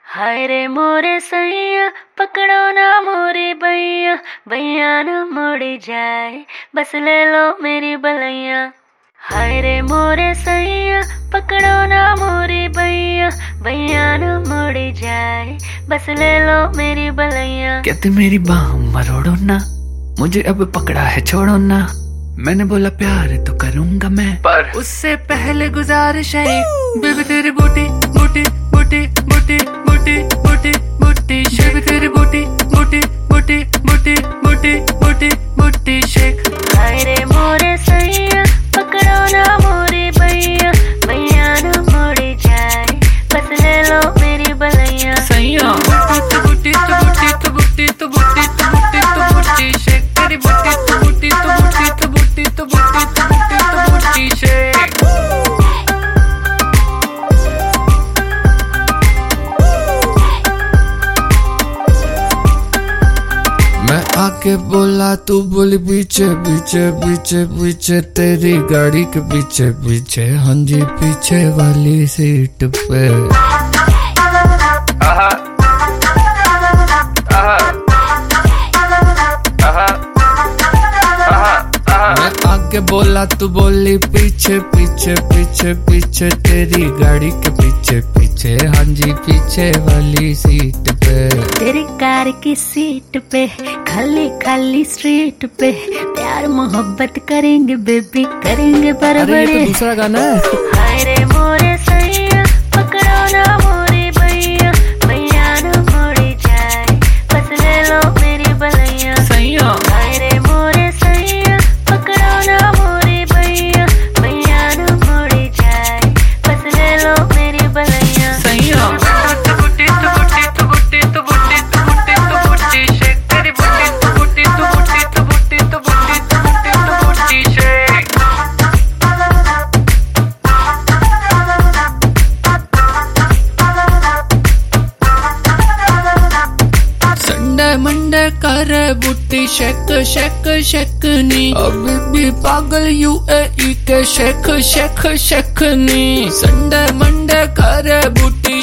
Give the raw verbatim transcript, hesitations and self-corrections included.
हाय रे मोरे सैया पकड़ो ना मोरी बैया, बैया ना मोड़ी जाए बस ले लो मेरी बलैया। हाय रे मोरे सैया पकड़ो ना मोरी बैया, बैया ना मोड़ी जाए बस ले लो मेरी बलैया। कहते मेरी बाह मरोड़ो ना, मुझे अब पकड़ा है छोड़ो ना। मैंने बोला प्यार तो करूंगा मैं, पर उससे पहले गुजारिश है बेबी तेरी बूटी बूटी बूटी बूटी बूटी बूटी बूटी शेक, तेरी बूटी बूटी बूटी बूटी बूटी बूटी बूटी शेक। हाय रे मोरे सैया पकड़ो ना मोरी बैया, बैया ना मोड़ी जाए बस ले लो मेरी बलैया। सैया बूटी तो बूटी तो बूटी तो बूटी तो बूटी तो बूटी तो बूटी शेक, तेरी बूटी तो बूटी तो बूटी तो बूटी तो बूटी तो बूटी तो बूटी शेक। मैं आके बोला तू बोली पीछे पीछे पीछे पीछे, तेरी गाड़ी के पीछे पीछे, हाँ जी पीछे वाली सीट पे। आहा, आहा, आहा, आहा, आहा। मैं आके बोला तू बोली पीछे पीछे पीछे पीछे, तेरी गाड़ी के पीछे पीछे, हाँ जी पीछे वाली सीट पे। तेरी कार की सीट पे खाली खाली स्ट्रीट पे प्यार मोहब्बत करेंगे बेबी, करेंगे बड़बड़े। अरे ये तो दूसरा गाना है। हाय रे मोरे सैया पकड़ो ना मोरी बैया, बैया ना मोड़ी जाए बस ले लो मेरी बलैया। सैया हाय रे मोरे सैया पकड़ो ना मोरी बैया, बैया ना मोड़ी जाए बस ले लो मेरी बलैया। सैया तो बूटी तो बूटी तो बूटी तो बूटी तो बूटी तो बूटी शेक, तेरी बूटी तो बूटी तो बूटी तो बूटी तो बूटी तो बूटी तो बूटी शेक। संडे मंडे करे बूटी शेक शेक शेक नी, अभी भी पागल यूएई के शेक शेक शेक नी। संडे मंडे करे बूटी